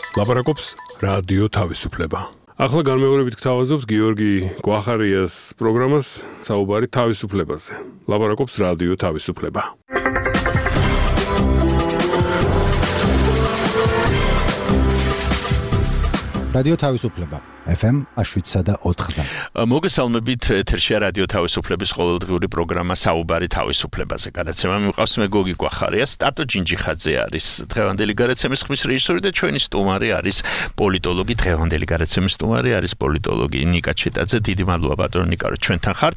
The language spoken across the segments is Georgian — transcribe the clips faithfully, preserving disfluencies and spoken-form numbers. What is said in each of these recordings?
ლაპარაკობს რადიო თავისუფლება. ახლა განმეორებით გთავაზობთ გიორგი გვახარიას პროგრამას საუბარი თავისუფლებაზე. ლაპარაკობს რადიო თავისუფლება. რადიო თავისუფლება ეფ ემ შვიდსა და ოთხზე. მოგესალმებით ეთერშია რადიო თავისუფლების ყოველდღიური პროგრამა საუბარი თავისუფლებაზე. გადაცემა მიყვავს მე გოგი გვახარია, სტატო ჯინჯიხაძე არის დღევანდელი გადაცემის ხმის რეჟისორი და ჩვენი სტუმარი არის პოლიტოლოგი. დღევანდელი გადაცემის სტუმარი არის პოლიტოლოგი ნიკა ჩეტაძე. დიდი მადლობა ბატონო ნიკა, რომ ჩვენთან ხართ.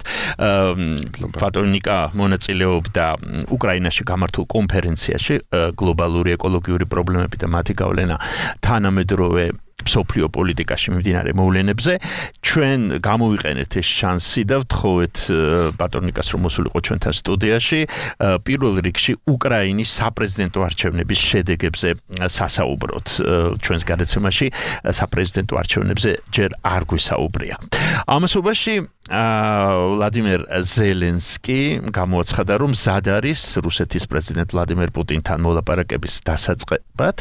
ბატონო ნიკა მონაწილეობდა უკრაინაში გამართულ კონფერენციაში გლობალური ეკოლოგიური პრობლემები და მათი გავლენა თანამედროვე მსოფლიო პოლიტიკაში მიმდინარე მოვლენებზე. ჩვენ გამოვიყენეთ ეს შანსი და ვთხოვეთ ბატონ ნიკას, რომ მოსულიყო ჩვენთან სტუდიაში. პირველ რიგში უკრაინის საპრეზიდენტო არჩევნების შედეგებზე სასაუბროთ. ჩვენს გადაცემაში საპრეზიდენტო არჩევნებზე ჯერ არ გვისაუბრია. ამასობაში ვლადიმერ ზელენსკი გამოაცხადა, რომ მზად არის რუსეთის პრეზიდენტ ვლადიმერ პუტინთან მოლაპარაკების დასაწყებად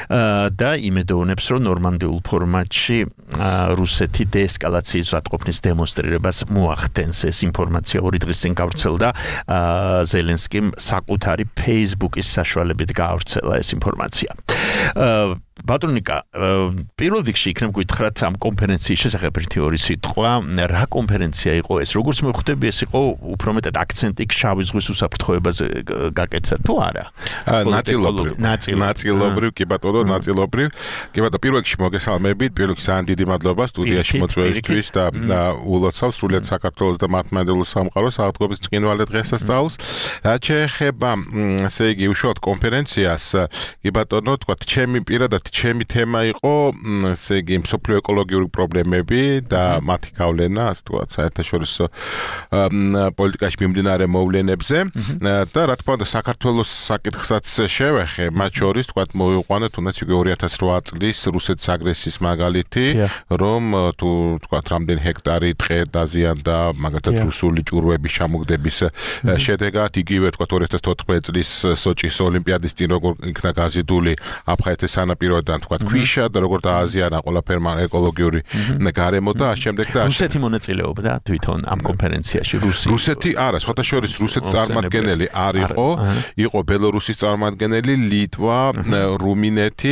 და იმედოვნებს, რომ ნორმანდიულ ფორმატში რუსეთი დეესკალაციის ვადყოფნის დემონსტრირებას მოახდენს. ეს ინფორმაცია ორი დღის წინ გავრცელდა. ზელენსკიმ საკუთარი Facebook-ის საშუალებით გაავრცელა ეს ინფორმაცია. ბატონო ნიკა, პირველ რიგში იქნებ გითხრათ ამ კონფერენციის შესახებ ერთი ორი სიტყვა. რა კონფერენცია იყო ეს? როგორც მე ვხვდები, ეს იყო უფრო მეტად აქცენტი შავი ზღვის უსაფრთხოებაზე გაკეთდა თუ არა? ნაწილობრივ. ნაწილობრივ, კი ბატონო, ნაწილობრივ. კი ბატონო, პირველ რიგში მოგესალმებით. პირველ რიგში ძალიან დიდი მადლობა სტუდიაში მოწვევისთვის და ულოცავ სრულიად საქართველოს და მართლმადიდებლურ სამყაროს აღდგომის წყინვალე დღესასწაულს. რაც შეეხება, ესე იგი, უშუალოდ კონფერენციას, კი ბატონო, თქვა, ჩემი პირადად ჩემი თემა იყო, ესე იგი, მსოფლიო ეკოლოგიური პრობლემები და მათი გავლენა, ასე ვთქვათ, საერთაშორისო პოლიტიკაში მიმდინარე მოვლენებზე და რა თქმა უნდა, საქართველოს საკითხსაც შევეხე, მათ შორის, ვთქვათ, მოვიყვანეთ, თუნდაც იგი ორი ათას რვა წლის რუსეთის აგრესიის მაგალითი, რომ თუ ვთქვათ, რამდენი ჰექტარი ტყე დაზიანდა, მაგალითად რუსული ჭურვების ჩამოგდების შედეგად, იგივე ვთქვათ, ორი ათას თოთხმეტი წლის სოჭის ოლიმპიადის წინ როგორ იქნა გაზიდული აფხაზეთის სანაპირო და თქვა ქვიშა და როგორ დააზიანა ყველაფერმა ეკოლოგიური გარემო და ამ შემდეგ და რუსეთი მონაწილეობდა თვითონ ამ კონფერენციაში. რუსი რუსეთი არა, სხვათა შორის რუსეთის წარმომადგენელი არ იყო, იყო ბელორუსის წარმომადგენელი, ლიტვა, რუმინეთი,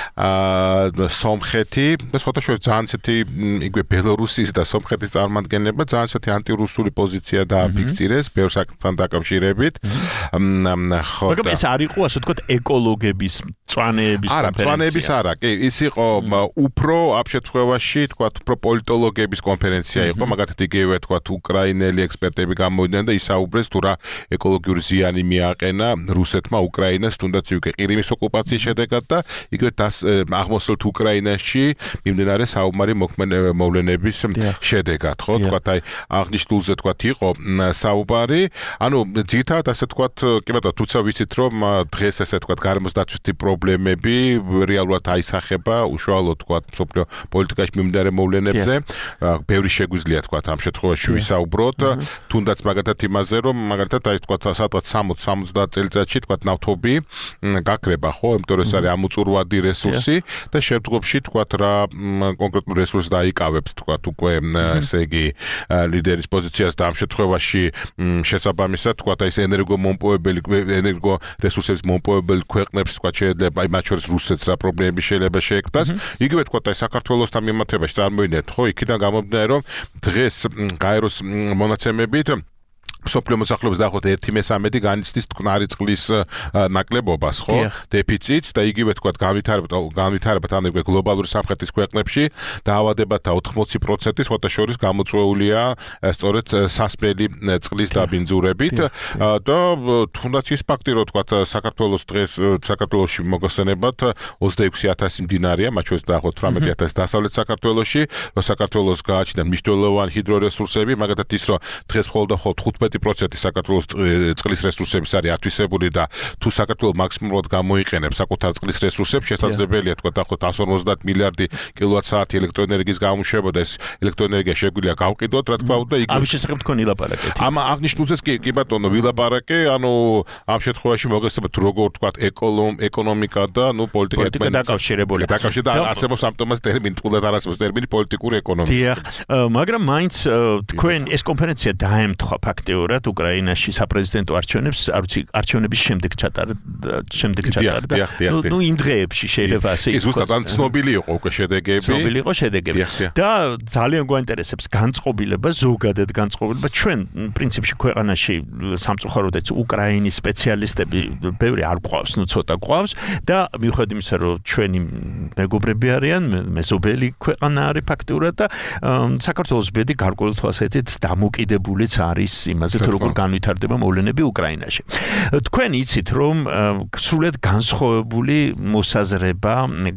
სომხეთი და სხვათა შორის ძალიან ისეთი იგივე ბელორუსის და სომხეთის წარმომადგენლებმა ძალიან ისეთი ანტირუსული პოზიცია დააფიქსირეს ბევრ საკითხთან დაკავშირებით. ხო, მაგრამ ეს არ იყო, ასე ვთქვათ, ეკოლოგების წვანეების არა, წვანეების არა, კი, ის იყო უფრო ამ შემთხვევაში, თქვათ, უფრო პოლიტოლოგების კონფერენცია იყო, მაგალითად იგივე, თქვათ, უკრაინელი ექსპერტები გამოვიდნენ და ისაუბრეს თუ რა ეკოლოგიური ზიანი მიაყენა რუსეთმა უკრაინას, თუნდაც იგივე ყირიმის ოკუპაციის შედეგად და იგივე აღმოსავლეთ უკრაინაში მიმდინარე საომარი მოვლენების შედეგად, ხო, თქვათ, აი აღნიშნულზე, თქვათ, იყო საუბარი, ანუ ძირითადად ასე თქვათ, კი ბატონო, თუცა ვიცით, რომ დღეს ესე თქვათ, გარემოს დაცვითი პრობლემები რეალურად აისახება უშუალოდ თქვათ მსოფლიო პოლიტიკაში მიმდინარე მოვლენებზე. ბევრი შეგვიძლია თქვათ ამ შემთხვევაში ვისაუბროთ, თუნდაც მაგათად იმაზე, რომ მაგათად აი თქვათ სადღაც სამოცი სამოცდაათ წელიწადში თქვათ ნავთობი გაქრება, ხო, იმიტომ რომ ეს არის ამოწურვადი რესურსი და შემდგომში თქვათ რა კონკრეტულ რესურსს დაიკავებს თქვათ უკვე ესე იგი ლიდერის პოზიციას და ამ შემთხვევაში შესაბამისად თქვათ აი ეს ენერგომომპოვებელი ენერგო რესურსების მომპოვებელი ქვეყნებს თქვათ შეიძლება აი მათ შორის რუსეთს რა პრობლემები შეიძლება შეექმნას. იგივე თქვათ აი საქართველოსთან მიმართებაში წარმოიდგინეთ, ხო, იქიდან გამომდინარე, რომ დღეს გაეროს მონაცემებით მსოფლიო მოსახლეობის დაახლოებით ერთი მესამედი განიცდის მტკნარი წყლის ნაკლებობას, ხო, დეფიციტს და იგივე თქვათ განვითარებად განვითარებად ან გლობალური სამხრეთის ქვეყნებში დაავადებათა ოთხმოცი პროცენტი სხვათა შორის გამოწვეულია სწორედ სასმელი წყლის დაბინძურებით და თუნდაც ის ფაქტი, რომ თქვათ საქართველოს დღეს საქართველოში მოგხსენებათ ოცდაექვსი ათასი მდინარეა, მათ შორის დაახლოებით თვრამეტი ათასი დასავლეთ საქართველოში, რომ საქართველოს გააჩნდა მნიშვნელოვანი ჰიდრორესურსები, მაგალითად ის, რომ დღეს მხოლოდ თხუთმეტ ოცდაათი პროცენტი საქართველოს წყლის რესურსების არის ათვისებული და თუ საქართველოს მაქსიმალურად გამოიყენებს საკუთარ წყლის რესურსებს, შესაძლებელია თქვა დაახლოებით εκατს ორმოცდაათ მილიარდი კილოვატ-საათი ელექტროენერგიის გამოშვება და ეს ელექტროენერგია შეგვიძლია გავყიდოთ, რა თქმა უნდა, იქ ამის შესახებ თქვენ ილაპარაკეთ. ამ აღნიშნულზეც კი კი ბატონო ვილაპარაკე, ანუ ამ შემთხვევაში მოგესწრებით როგორ თქვა ეკონომიკა და ნუ პოლიტიკა პოლიტიკა დაკავშირებული. დაკავშირებული არსებობს ამიტომაც ტერმინი, თულად არ არსებობს ტერმინი პოლიტიკური ეკონომიკა. დიახ, მაგრამ მაინც თქვენ ეს კონფერენცია დაემთხვა ფაქტიურად უკრაინაში საპრეზიდენტო არჩევნებს, არ ვიცი, არჩევნების შემდეგ ჩატარდა, შემდეგ ჩატარდა. ნუ იმ დღეებში შეიძლება ასე ის ზუსტად ან ცნობილი იყო უკვე შედეგები. ცნობილი იყო შედეგები. და ძალიან გვაინტერესებს განწყობილება, ზოგადად განწყობილება. ჩვენ პრინციპში ქვეყანაში სამწუხაროდ უკრაინის სპეციალისტები ბევრი არ გვყავს, ნუ ცოტა გვყავს და მიუხედავად იმისა, რომ ჩვენი მეგობრები არიან, მეზობელი ქვეყანა არის ფაქტიურად და საქართველოს ბედი გარკვეულ თვალსაზრისით დამოკიდებულიც არის იმაზე, თუ როგორ განვითარდება მოვლენები უკრაინაში. თქვენ იცით, რომ სრულად განსხვავებული მოსაზრება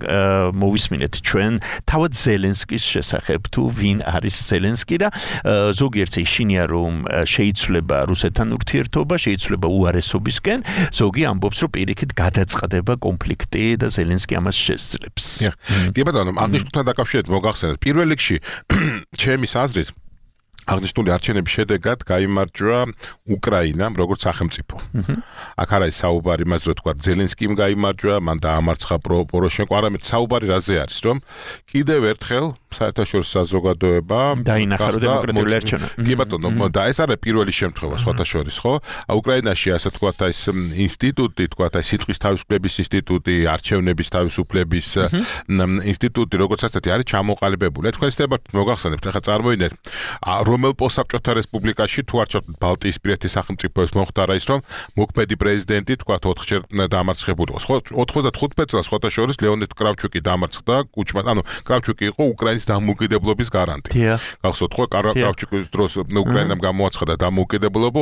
მოვისმინეთ ჩვენ თავად ზელენსკის შესახებ, თუ ვინ არის ზელენსკი და ზოგიერთი იშინია, რომ შეიცვლება რუსეთთან ურთიერთობა, შეიცვლება უარესობისკენ, ზოგი ამბობს, რომ პირიქით გადაწყდება კონფლიქტი და ზელენსკი ამას შესძლებს. კი ბატონო, აღნიშნულთან დაკავშირებით მოგახსენეთ, პირველ რიგში ჩემი აზრით აღნიშნული არჩევნების შედეგად გაიმარჯვა უკრაინამ როგორც სახელმწიფო. აქ არ არის საუბარი იმაზე, რომ თქვა ზელენსკიმ გაიმარჯვა, მან დაამარცხა პოროშენკო, არამედ საუბარი რაზე არის, რომ კიდევ ერთხელ საერთაშორისო საზოგადოება დაინახა რომ დემოკრატიული არჩევნა. კი ბატონო, და ეს არის პირველი შემთხვევა სხვათა შორის, ხო? უკრაინაში ასე თქვა ეს ინსტიტუტი, თქვა ეს სიტყვის თავისუფლების ინსტიტუტი, არჩევნების თავისუფლების ინსტიტუტი, როგორც ასეთი არის ჩამოყალიბებული. თქვენ ისევ მოგახსენებთ, ახლა წარმოიდგინეთ რომელ პოსტსაბჭოთა რესპუბლიკაში თუ არჩევთ ბალტიისპირეთის სახელმწიფოებს მოხდარა ის, რომ მოქმედი პრეზიდენტი თქვა ოთხჯერ დამარცხებული იყო. ოთხმოცდახუთი წელს სხვათა შორის ლეონიდ კრავჩუკი დამარცხდა კუჩმას, ანუ კრავჩუკი იყო უკრაინის დამოუკიდებლობის გარანტი. გახსოვთ ხო, კრავჩუკის დროს უკრაინამ გამოაცხადა დამოუკიდებლობა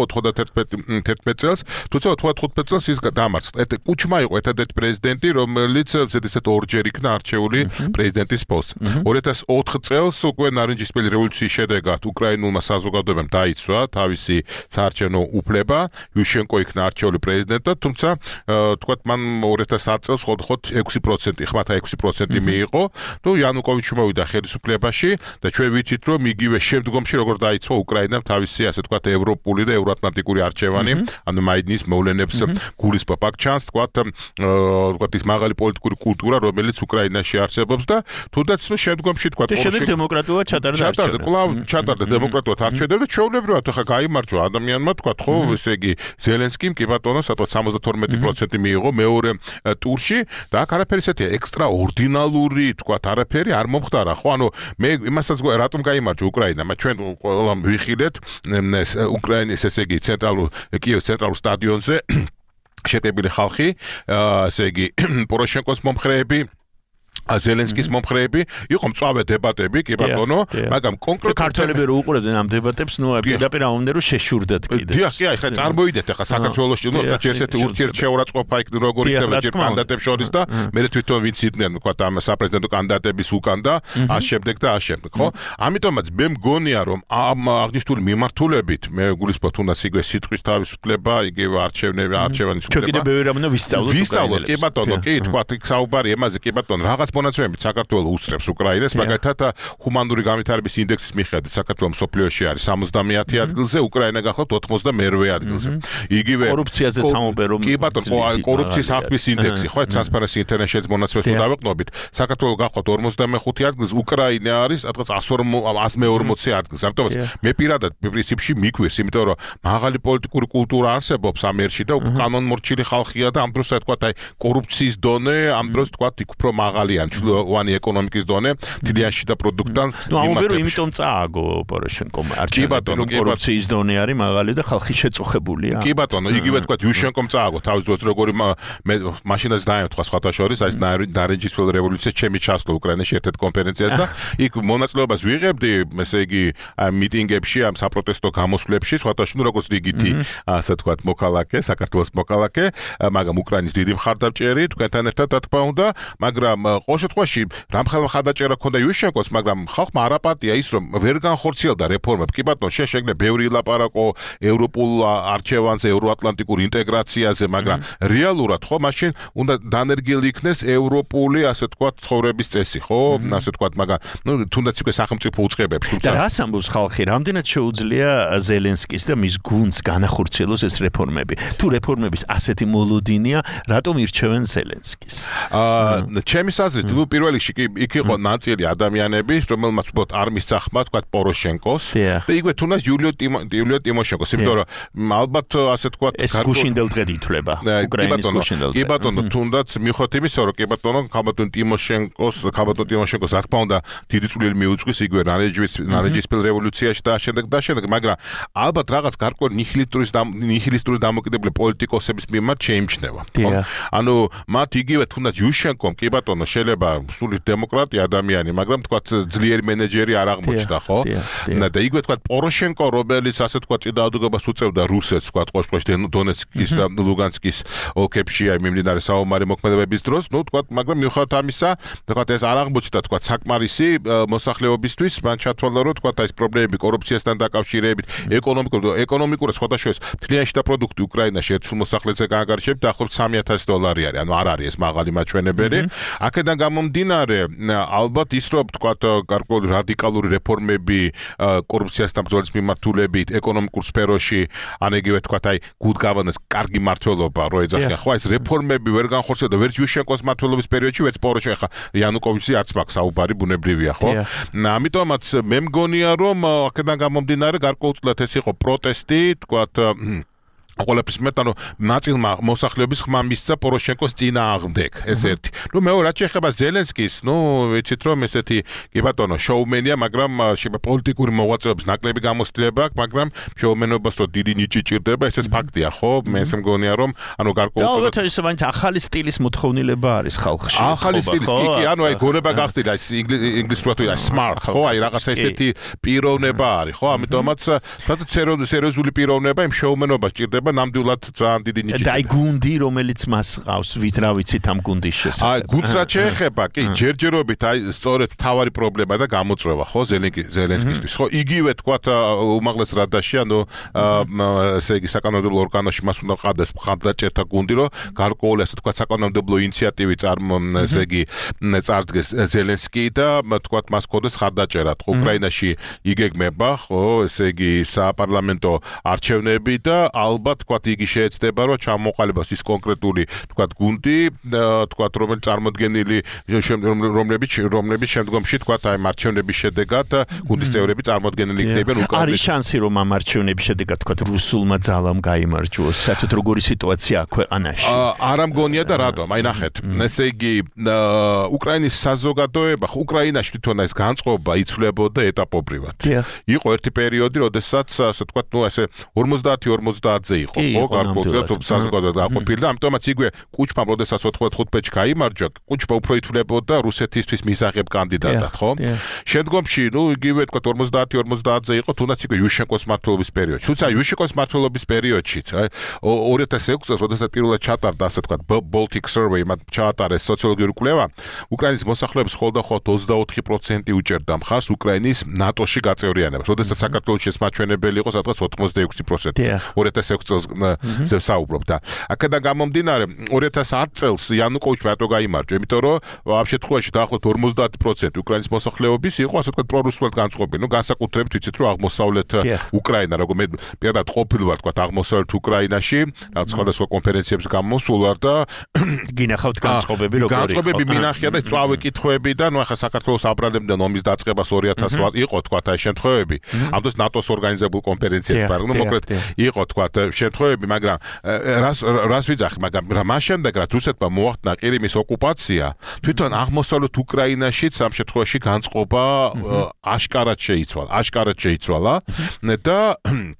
ოცდაათი წელს, თუმცა ოცდათხუთი წელს ის დამარცხდა. კუჩმა იყო ერთადერთი პრეზიდენტი, რომელიც ზედიზედ ორჯერ იქნა არჩეული პრეზიდენტის პოსტზე. ორი ათას ოთხ წელს უკვე ნარინჯისფერი რევოლუციის შედეგად უკრაინულმა საზოგადოებამ დაიცვა თავისი საარჩევნო უფლება, იუშენკო იქნა არჩეული პრეზიდენტად, თუმცა თქვათ მან ორი ათას ათ წელს ხოთ ექვსი პროცენტი, ხმათა ექვსი პროცენტი მიიღო, თუ იანუკოვიჩი მოვიდა ხელისუფლებაში და ჩვენ ვიცით, რომ იგივე შემდგომში როგორ დაიცვა უკრაინამ თავისი ასე თქვათ ევროპული და ევროატლანტიკური არჩევანი, ანუ მაიდნის მოვლენებს გულისხმობ. აქ ჩანს თქვათ თქვათ ის მაღალი პოლიტიკური კულტურა, რომელიც უკრაინაში არსებობს და თუნდაც შემდგომში თქვათ პოროშენკო დემოკრატიულად ჩატარდა არჩევანი. ჩატარდა დემოკრატიულად არჩევნები და ჩვეულებრივად ახლა გაიმარჯვა ადამიანმა, თქვათ ხო, ესე იგი ზელენსკიმ კი ბატონო, სადღაც სამოცდათორმეტი პროცენტი მიიღო მეორე ტურში და აქ არაფერი ისეთია ექსტრაორდინალური, თქვათ, არაფერი არ მომხდარა, ხო? ანუ მე იმასაც რატომ გაიმარჯვა უკრაინა? ჩვენ ყველა ვიხილეთ უკრაინის ესე იგი ცენტრალურ კიევის ცენტრალურ სტადიონზე შეტყობილი ხალხი, ესე იგი პოროშენკოს მომხრეები ზელენსკის მომხრეები, იყო მწვავე დებატები, კი ბატონო, მაგრამ კონკრეტულად ქართველები რო უყურებდნენ ამ დებატებს, ნუ პირდაპირ ამომდე რომ შეშურდათ კიდე. დიახ, კი, ახლა წარმოიდეთ, ახლა საქართველოში ნუ ერთ-ერთი ურთიერთშეურაცხყოფა იქ როგორ იქნება ჯერ კანდიდატებს შორის და მე თვითონ ვინც იყვნენ, თქვა ამ საპრეზიდენტო კანდიდატების უკან და ამ შემდეგ და ამ შემდეგ, ხო? ამიტომაც მე მგონია, რომ ამ აღნიშნული მიმართულებით მე გულისხმობ თუნდაც იგივე სიტყვის თავისუფლება, იგივე არჩევნები, არჩევანის უფლება. ჩვენ კიდე ბევრი რამე ვისწავლოთ. ვისწავლოთ, კი ბატონო, კი, თქვა იქ საუბარი ემაზე, კი ბატონო, რაღაც მონაცემებით საქართველოს უსწრებს უკრაინას, მაგალითად ჰუმანური განვითარების ინდექსის მიხედვით საქართველოს მსოფლიოში არის სამოცდამეათე ადგილზე, უკრაინა გახლავთ ოთხმოცდამერვე ადგილზე. იგივე კორუფციაზე სამობე რომ კი ბატონო, კორუფციის აღქმის ინდექსი, ხო, Transparency International-ის მონაცემებს თუ დავეყნობით, საქართველოს გახლავთ ორმოცდამეხუთე ადგილზე, უკრაინა არის სადღაც εκατს მეორმოცე ადგილზე. ამიტომაც მე პირადად პრინციპში მიგვირს, იმიტომ რომ მაღალი პოლიტიკური კულტურა არსებობს ამ ერში და კანონმორჩილი ხალხია და ამ დროს თქვა აი კორუფციის დონე ამ დროს თქვა იქ უფრო მაღალია ჩლოვანი ეკონომიკის დონე თლიანში და პროდუქტთან. ნუ ამბერო იმიტომ წააგო პოროშენკომ არჩევნები, კორუფციის დონე არის მაღალი და ხალხი შეწუხებულია. კი ბატონო, იგივე თქვა იუშენკომ წააგო თავის დროს როგორი მე მაშინაც დაემთხვა სხვათა შორის არის ნარინჯისფერი რევოლუცია ჩემი ჩასვლა უკრაინაში ერთ-ერთ კონფერენციაზე და იქ მონაწილეობას ვიღებდი, ესე იგი მიტინგებში, ამ საპროტესტო გამოსვლებში, სხვათა შორის როგორც რიგითი ასე თქვა მოქალაქე, საქართველოს მოქალაქე, მაგრამ უკრაინის დიდი მხარდამჭერი თქვენთან ერთად რა თქმა უნდა, მაგრამ ყოველ შემთხვევაში რამხელა ხადაჭერა ქონდა იუშენკოს, მაგრამ ხალხმა არაპატია ის რომ ვერ განხორციელდა რეფორმები. კი ბატონო, შეშეგნე ბევრი ლაპარაკო ევროპულ არჩევანზე, ევროატლანტიკურ ინტეგრაციაზე, მაგრამ რეალურად ხო მაშინ უნდა დანერგილი იქნეს ევროპული, ასე ვთქვათ, ცხოვრების წესი, ხო? ასე ვთქვათ, მაგრამ ნუ თუნდაც უკვე სახელმწიფო უწყებებს, თუმცა და რას ამბობს ხალხი, რამდენად შეუძლია ზელენსკის და მის გუნდს განახორციელოს ეს რეფორმები? თუ რეფორმების ასეთი მოლოდინია, რატომ ირჩევენ ზელენსკის? აა, ჩემი აზრით, ნუ პირველ რიგში კი იქ იყო ნაწილი ადამიანების, რომელმაც უბრალოდ არ მისახმა, თქვათ, პოროშენკოს და იგივე თუნდაც იულიო იულიო ტიმოშენკოს, იმიტომ რომ ალბათ ასე ვთქვათ, ეს გუშინდელ დღედ ითვლება უკრაინის გუშინდელ დღედ. კი ბატონო, თუნდაც მიუხედავად იმისა, რომ კი ბატონო, ხაბატონ ტიმოშენკოს, ხაბატონ ტიმოშენკოს რა თქმა უნდა დიდი წვლილი მიუძღვის იგივე ნარეჯის ნარეჯისფილ რევოლუციაში და შემდეგ და შემდეგ, მაგრამ ალბათ რაღაც გარკვეული ნიჰილისტური ნიჰილისტური დამოკიდებული პოლიტიკოსების მიმართ შეიმჩნევა. ანუ მათ იგივე თუნდაც იუშენკომ კი ბატონო შეიძლება სულით დემოკრატი ადამიანი, მაგრამ თქვათ ძლიერი მენეჯერი არ აღმოჩნდა, ხო? და იგივე თქვათ პოროშენკო, რომელიც ასე თქვათ წინააღმდეგობას უწევდა რუსეთს, თქვათ ყოველშაბათი დონეცკის და ლუგანსკის ოლქებში აი მიმდინარე საომარი მოქმედებების დროს, ნუ თქვათ, მაგრამ მიუხედავად ამისა, თქვათ ეს არ აღმოჩნდა თქვათ საკმარისი მოსახლეობისთვის, მან ჩათვალა რომ თქვათ ეს პრობლემები კორუფციასთან დაკავშირებით, ეკონომიკურ ეკონომიკურად სხვადასხვა მთლიანი შიდა პროდუქტი უკრაინაში ერთ მოსახლეზე გაანგარიშებით დაახლოებით სამი ათასი დოლარი არის, ანუ არ არის ეს მაღალი მაჩვენებელი. აქედან გამომდინარე, ალბათ ის რომ თქვათ გარკვეული რადიკალური რეფორმები კორუფციასთან ბრძოლის მიმართულებით ეკონომიკურ სფეროში, ან იგივე თქვათ აი გუდგავანეს კარგი მართლობა რო ეძახიან, ხო ეს რეფორმები ვერ განხორციელდა ვერც იუშენკოს მართლობის პერიოდში, ვერც პოროშენკო, ხა იანუკოვიჩი არც მაქვს საუბარი ბუნებრივია, ხო? ამიტომაც მე მგონია რომ აქედან გამომდინარე გარკვეულწილად ეს იყო პროტესტი, თქვათ ყველაფრის მეტ ანუ ნაწილმა მოსახლეობის ხმა მისცა პოროშენკოს წინააღმდეგ, ეს ერთი. ნუ მეორე რაც შეეხება ზელენსკის, ნუ ვიცით რომ ესეთი კი ბატონო შოუმენია, მაგრამ შეიძლება პოლიტიკური მოღვაწეობის ნაკლები გამოცდილება აქვს, მაგრამ შოუმენობას რო დიდი ნიჭი ჭირდება, ესეც ფაქტია, ხო? მე ესე მგონია რომ ანუ გარკვეულწილად და ალბათ ისე მაინც ახალი სტილის მოთხოვნილება არის ხალხში. ახალი სტილის, კი კი, ანუ აი გონება გახსნილა, ის ინგლისურად ვთქვი, აი smart, ხო? აი რაღაცა ესეთი პიროვნება არის, ხო? ამიტომაც თუმცა სერიოზული პიროვნება იმ შოუმენობას ჭირდება ნამდვილად ძალიან დიდი ნიჭი. და აი გუნდი, რომელიც მას ყავს, ვიც რა ვიცით ამ გუნდის შესახებ. აი გუნდს რაც შეეხება, კი, ჯერჯერობით აი სწორედ თავარი პრობლემა და გამოწვევა, ხო, ზელენსკისთვის, ხო, იგივე თქვათ უმაღლეს რადაში, ანუ ესე იგი საკანონმდებლო ორგანოში მას უნდა ყავდეს მხარდაჭერთა გუნდი, რომ გარკვეული ასე თქვათ საკანონმდებლო ინიციატივი წარმო ესე იგი წარდგეს ზელენსკი და თქვათ მას ქონდეს მხარდაჭერა, ხო, უკრაინაში იგეგმება, ხო, ესე იგი საპარლამენტო არჩევნები და ალბათ თქვათ იგი შეეცდება რომ ჩამოყალიბოს ის კონკრეტული თქვათ გუნდი, თქვათ რომელიც წარმოდგენილი რომლებიც რომლებიც შემდგომში თქვათ აი მარჩევნების შედეგად გუნდის წევრები წარმოდგენილი იქნებიან უკრაინაში. არის შანსი რომ ამ მარჩევნების შედეგად თქვათ რუსულმა ძალამ გაიმარჯვოს. საერთოდ როგორი სიტუაციაა ქვეყანაში? არა მგონია და რატომ? აი ნახეთ, ესე იგი უკრაინის საზოგადოება, უკრაინაში თვითონ ეს განწყობა იცვლებოდა ეტაპობრივად. იყო ერთი პერიოდი, როდესაც ასე თქვათ, ნუ ესე ორმოცდაათი ორმოცდაათზე იყო, ხო, გარკვეულწილად საზოგადოება დააყოფილი და ამიტომაც იგივე კუჩმა, როდესაც ოცდაოთხ წელს გაიმარჯვა, კუჩმა უფრო ითვლებოდა რუსეთისთვის მისაღებ კანდიდატად, ხო? შემდგომში, ნუ იგივე თქვა ორმოცდაათი ორმოცდაათზე იყო, თუნდაც იგივე იუშენკოს მმართველობის პერიოდში. თუმცა იუშენკოს მმართველობის პერიოდშიც, აი ორი ათას ექვსი წელს, როდესაც პირველად ჩატარდა, ასე თქვა, Baltic Survey, მათ ჩაატარეს სოციოლოგიური კვლევა, უკრაინის მოსახლეობის ხოლმე ოცდაოთხი პროცენტი უჭერდა მხარს უკრაინის ნატოში გაწევრიანებას, როდესაც საქართველოში ეს მაჩვენებელი იყო სადღაც ოცდაექვსი პროცენტი. ორი ათას ექვსი წელს საუბრობ და აქედან გამომდინარე ორი ათას ათი წელს იანუკოვიჩი რატო გაიმარჯვა, იმიტომ რომ ამ შემთხვევაში დაახლოებით ორმოცდაათი პროცენტი უკრაინის მოსახლეობის იყო ასე ვთქვათ პრორუსულად განწყობილი. ნუ განსაკუთრებით ვიცით რომ აღმოსავლეთ უკრაინა, როგორ მე პირადად ყოფილი ვარ ვთქვათ აღმოსავლეთ უკრაინაში, რაღაც სხვადასხვა კონფერენციებს გამოსულ ვარ და გინახავთ განწყობები როგორი იყო. განწყობები მინახია და წვავე კითხვები და ნუ ახლა საქართველოს აბრალებდნენ ომის დაწყებას ორი ათას ოთხ იყო თქვათ აი შემთხვევები. ამ დროს ნატოს ორგანიზებულ კონფერენციას პარ, ნუ მოკლედ იყო თქვათ შემთხვევები, მაგრამ რას რას ვიძახი, მაგრამ მას შემდეგ რაც რუსეთმა მოახდინა ყირიმის ოკუპაცია, თვითონ აღმოსავლეთ უკრაინაშიც ამ შემთხვევაში განწყობა აშკარად შეიცვალა, აშკარად შეიცვალა და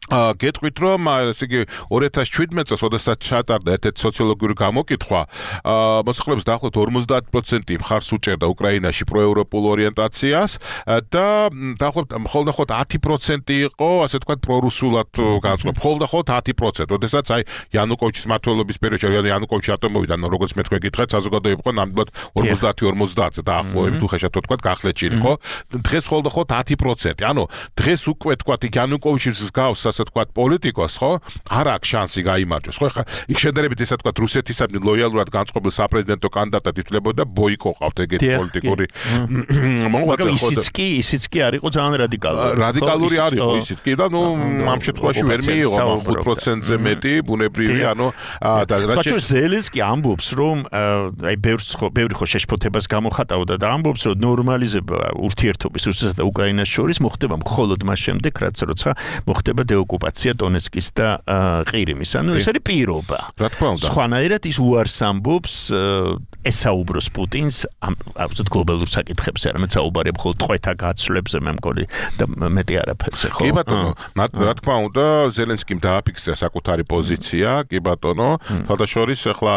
გეტყვით რომ ესე იგი ორი ათას შვიდმეტ წელს როდესაც ჩატარდა ერთ-ერთი სოციოლოგიური გამოკითხვა მოსახლეობის დაახლოებით ორმოცდაათი პროცენტი მხარს უჭერდა უკრაინაში პროევროპულ ორიენტაციას და დაახლოებით მხოლოდ ათი პროცენტი იყო ასე ვთქვათ პრორუსულად განწყობ მხოლოდ ათი პროცენტი როდესაც აი იანუკოვიჩის მმართველობის პერიოდში იანუკოვიჩი რატომ მოვიდა როგორც მე თქვენ გითხარით საზოგადოება იყო ნამდვილად ორმოცდაათი ორმოცდაათზე დაახლოებით უხეშად ვთქვათ გახლეჭილი ხო დღეს მხოლოდ ათი პროცენტი ანუ დღეს უკვე ვთქვათ იანუკოვიჩის გავს ასე ვთქვათ პოლიტიკოს ხო არ აქვს შანსი გაიმარჯვოს ხო ხა იქ შედარებით ესე ვთქვათ რუსეთისადმი ლოიალურად განწყობილ საპრეზიდენტო კანდიდატად ითვლებოდა ბოიკო ყავთ ეგეთი პოლიტიკური მაგრამ ისიც კი ისიც კი არ იყო ძალიან რადიკალური რადიკალური არ იყო ისიც კი და ნუ ამ შემთხვევაში ვერ მიიღო ხუთ პროცენტზე მეტი ბუნებრივი ანუ და რაც ზელენსკი ამბობს რომ აი ბევრს ბევრი ხო შეშფოთებას გამოხატავდა და ამბობს რომ ნორმალიზება ურთიერთობის რუსეთსა და უკრაინას შორის მოხდება მხოლოდ მას შემდეგ რაც როცა მოხდება დეოკუპაცია დონეცკის და ყირიმის ანუ ეს არის პირობა რა თქმა უნდა სხვანაირად ის უარს ამბობს ესაუბროს პუტინს აბსოლუტურად გლობალურ საკითხებზე არამედ საუბარია მხოლოდ ტყვეთა გაცვლებზე მე მგონი და მეტი არაფერზე ხო კი ბატონო რა თქმა უნდა ზელენსკიმ დააფიქსირა საკუთარი პოზიცია კი ბატონო თვალსაჩინო ახლა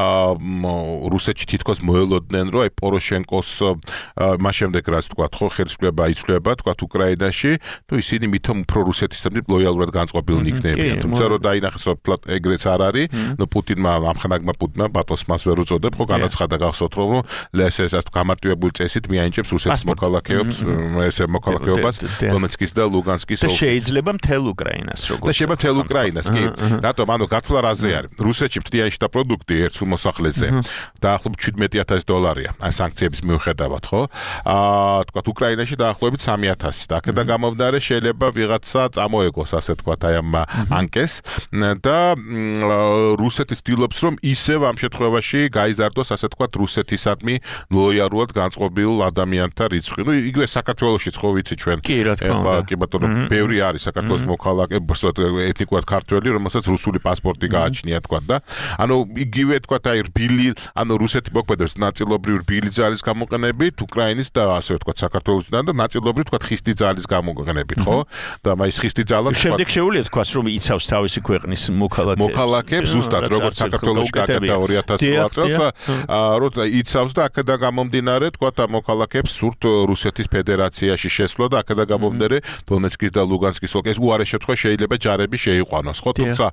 რუსეთში თითქოს მოელოდნენ რომ აი პოროშენკოს მას შემდეგ რაც თქვა ხო ხელისუფლება იცვლება თქვა უკრაინაში თუ ისინი მithom უფრო რუსეთისადმი ლოიალურად განწყობილნი იქნებიან თუმცა რომ დაინახეს რომ ეგრეც არ არის ნუ პუტინმა ამხანაგმა პუტინმა ბატონს მას ვერ უწოდებ ხო განაცხადა გახსოვთ რომ ესე ეს გამარტივებული წესით მიაინჭებს რუსეთის მოქალაქეებს ესე მოქალაქეობას დონეცკის და ლუგანსკის ოლქებში და შეიძლება მთელ უკრაინას როგორც და შეიძლება მთელ უკრაინას კი რატომ ანუ გათვლა რაზე არის რუსეთში ფრთიანი შტა პროდუქტი ერთ მოსახლეზე დაახლოებით შვიდმეტი ათასი დოლარია აი სანქციების მიუხედავად ხო აა თქვა უკრაინაში დაახლოებით სამი ათასი და აქედან გამომდინარე შეიძლება ვიღაცა წამოეგოს ასე თქვა აი ამ ანკეს და რუსეთი ცდილობს რომ ისევ ამ შემთხვევაში გაიზარდოს ასე თქვა რუსეთისადმი ლოიალურად განწყობილ ადამიანთა რიცხვი. ნუ იგივე საქართველოშიც ხო ვიცი ჩვენ. ეხლა კი ბატონო, ბევრი არის საქართველოს მოქალაქე, ეთნიკურად ქართველი, რომელსაც რუსული პასპორტი გააჩნია თქვა და ანუ იგივე თქვა აი რბილი, ანუ რუსეთი მოქმედებს ნაწილობრივ რბილი ძალის გამოყენებით, უკრაინის და ასე თქვა საქართველოსთან და ნაწილობრივ თქვა ხისტი ძალის გამოყენებით, ხო? და მაის ხისტი ძალა შემდეგ შეუძლია თქვას რომ იცავს თავისი ქვეყნის მოქალაქეებს. მოქალაქეებს ზუსტად როგორც საქართველოში გაკეთდა ორი ათას ოთხ წელს, რომ იცავს და აქედან გამომდინარე თქვა მოქალაქეებს სურთ რუსეთის ფედერაციაში შესვლა და აქედან გამომდინარე დონეცკის და ლუგანსკის ოლქის უარეს შემთხვევაში შეიძლება ჯარები შეიყვანოს, ხო? თუმცა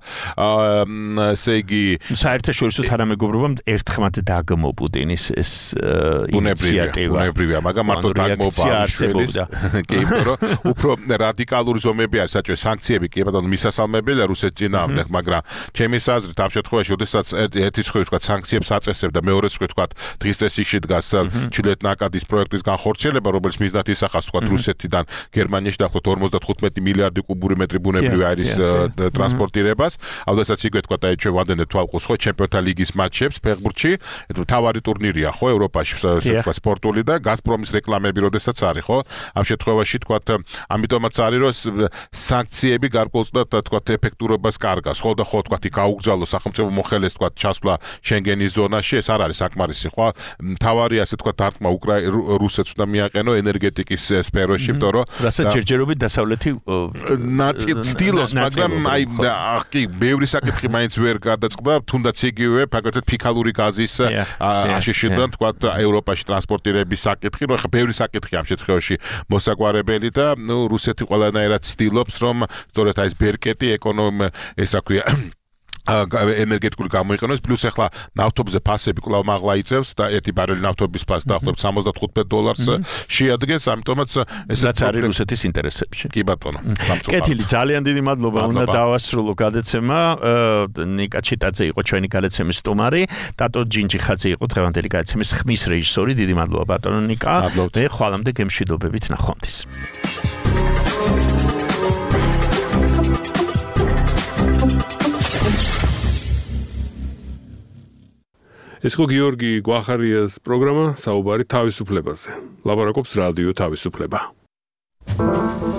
ესე იგი საერთაშორისო თანამეგობრობამ ერთხმად დაგმო პუტინის ეს ინიციატივა. ბუნებრივია, მაგრამ მარტო დაგმობა არის. კი, რომ უფრო რადიკალური ზომები არის საჭირო სანქციები კი ბატონო მისასალმებელია რუსეთის წინააღმდეგ, მაგრამ ჩემის აზრით ამ შემთხვევაში, როდესაც ერთი მხრივ თქვა სანქციებს აწესებ და მეორე მხრივ თქვა დღის წესში დგას ჩილეთ-ნაკადის პროექტის განხორციელება, რომელიც მიზნად ისახავს თქვა რუსეთიდან გერმანიაში დაახლოებით ორმოცდათხუთმეტი მილიარდი კუბური მეტრი ბუნებრივი არის ტრანსპორტირებას, ალბათაც იგივე თქვა აი ჩვენ ვადენდეთ თვალყოს ხო ჩემპიონთა ლიგის მატჩებს ფეხბურთში, თავარი ტურნირია ხო ევროპაში თქვა სპორტული და გაზპრომის რეკლამები როდესაც არის ხო? ამ შემთხვევაში თქვა ამიტომაც არის რომ სანქციები გარკვეულწილად თქვა ეფექტურობას კარგავს, ხო და ხო თქვა გაუგზავნო სახელმწიფო მოხელეს თქვა ჩასვლა შენგენის ზონაში, ეს არ არის საკმარისი, ხო? თავარი ასე თქვა დარტყმა რუსეთს უნდა მიაყენო ენერგეტიკის სფეროში, იმიტომ რომ რასაც ჯერჯერობით დასავლეთი ცდილობს, მაგრამ აი კი ბევრი საკითხი მაინც ვერ გადაწყდა, თუნდაც იგივე ფაქტობრივად ფიქალური გაზის აშშ-დან თქვა ევროპაში ტრანსპორტირების საკითხი, რომ ხა ბევრი საკითხი ამ შემთხვევაში მოსაგვარებელი და ნუ რუსეთი ყველანაირად ცდილობს რომ სწორედ აი ეს ბერკეტი ეკონომი ესა ქვია ენერგეტიკული გამოიყენოს პლუს ახლა ნავთობზე ფასები კვლავ მაღლა იწევს და ერთი ბარელი ნავთობის ფასი დაახლოებით სამოცდათხუთმეტ დოლარს შეადგენს, ამიტომაც ესაც არის რუსეთის ინტერესებში. კი ბატონო. კეთილი, ძალიან დიდი მადლობა. უნდა დავასრულო გადაცემა. ნიკა ჩიტაძე იყო ჩვენი გადაცემის სტუმარი, ტატო ჯინჯიხაძე იყო დღევანდელი გადაცემის ხმის რეჟისორი. დიდი მადლობა ბატონო ნიკა. მე ხვალამდე გემშვიდობებით ნახვამდის. ეს ხო გიორგი გვახარიას პროგრამა საუბარი თავისუფლებაზე. ლაპარაკობს რადიო თავისუფლება.